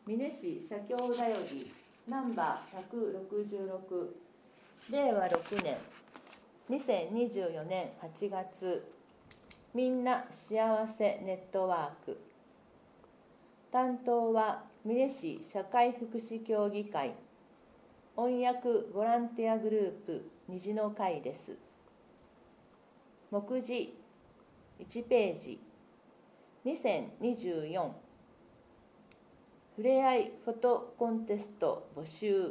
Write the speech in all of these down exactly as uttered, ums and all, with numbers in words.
美祢市社協だよりナンバーひゃくろくじゅうろく、れいわろくねんにせんにじゅうよねんはちがつ、みんな幸せネットワーク。担当は美祢市社会福祉協議会音訳ボランティアグループ虹の会です。目次いちページ、にせんにじゅうよんふれあいフォトコンテスト募集。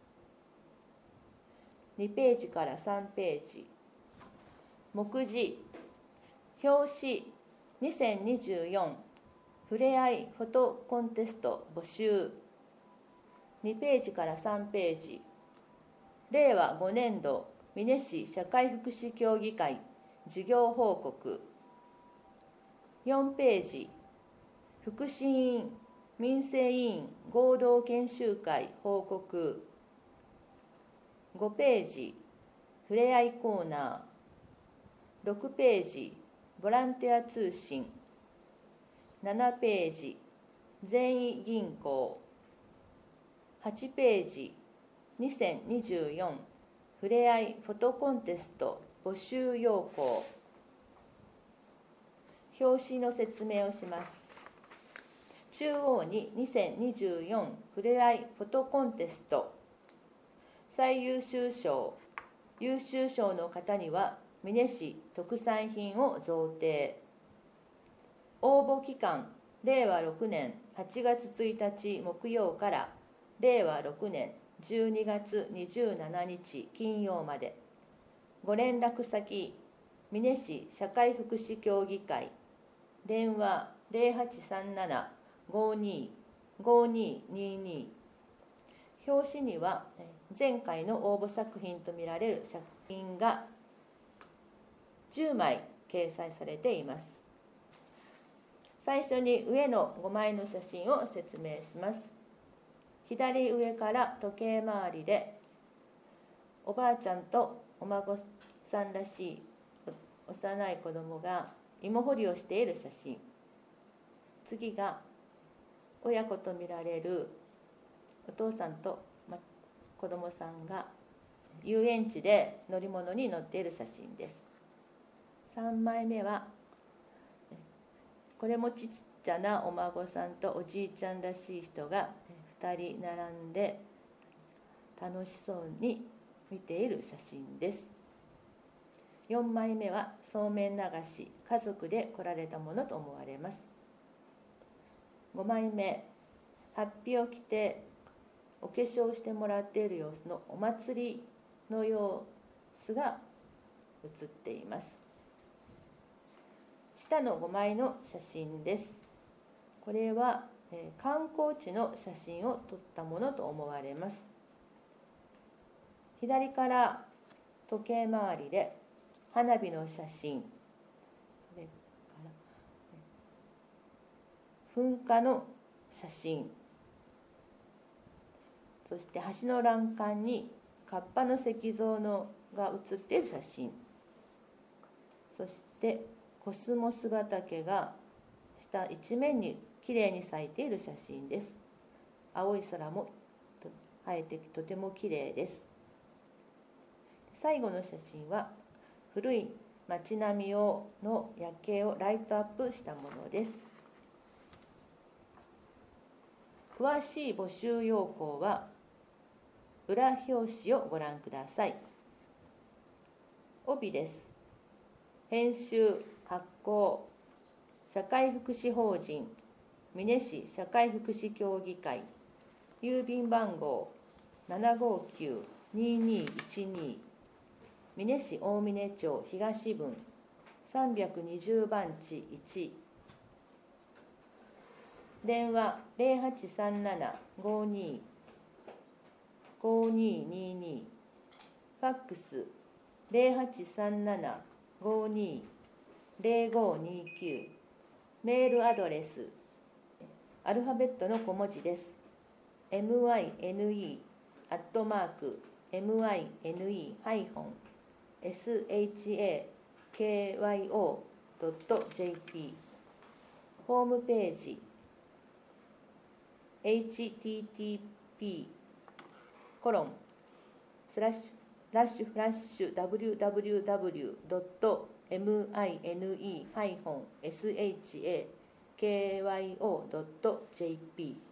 にページからさんページ、目次表紙にせんにじゅうよんふれあいフォトコンテスト募集。にページからさんページ、れいわごねんど美祢市社会福祉協議会事業報告。よんページ、福祉委員民生委員合同研修会報告。ごページ、ふれあいコーナー。ろくページ、ボランティア通信。ななページ、善意銀行。はちページ、にせんにじゅうよんふれあいフォトコンテスト募集要項。表紙の説明をします。中央ににせんにじゅうよんふれあいフォトコンテスト。最優秀賞、優秀賞の方には美祢市特産品を贈呈。応募期間れいわろくねんはちがつついたち木曜かられいわろくねんじゅうにがつにじゅうしちにち金曜まで。ご連絡先美祢市社会福祉協議会、電話ゼロはちさんなな ごーにー ごーにーにーにー。表紙には前回の応募作品とみられる作品がじゅうまい掲載されています。最初に上のごまいの写真を説明します。左上から時計回りでおばあちゃんとお孫さんらしい幼い子供が芋掘りをしている写真。次が親子とみられるお父さんと子供さんが遊園地で乗り物に乗っている写真です。さんまいめはこれもちっちゃなお孫さんとおじいちゃんらしい人がふたり並んで楽しそうに見ている写真です。よんまいめはそうめん流し、家族で来られたものと思われます。ごまいめ、法被を着てお化粧してもらっている様子のお祭りの様子が写っています。下のごまいの写真です。これは、えー、観光地の写真を撮ったものと思われます。左から時計回りで花火の写真、それから噴火の写真、そして橋の欄干にカッパの石像のが写っている写真、そしてコスモス畑が下一面にきれいに咲いている写真です。青い空も生えてとてもきれいです。最後の写真は古い街並みをの夜景をライトアップしたものです。詳しい募集要項は裏表紙をご覧ください。帯です。編集発行社会福祉法人美祢市社会福祉協議会、郵便番号 ななごーきゅう にーにーいちにー、美祢市大峰町東分さんびゃくにじゅうばんちいち、電話ゼロはちさんなな ごーにー ごーにーにーにー、ファックスゼロはちさんなな ごーにー ゼロごーにーきゅう、メールアドレスアルファベットの小文字です。 ミネ アットマーク ミネ ハイフン シャコ ドット ジェーピー、ホームページエイチティーティーピー コロンスラッシュラッシュフラッシュ ダブリューダブリューダブリュードットミネシャキョドットジェーピー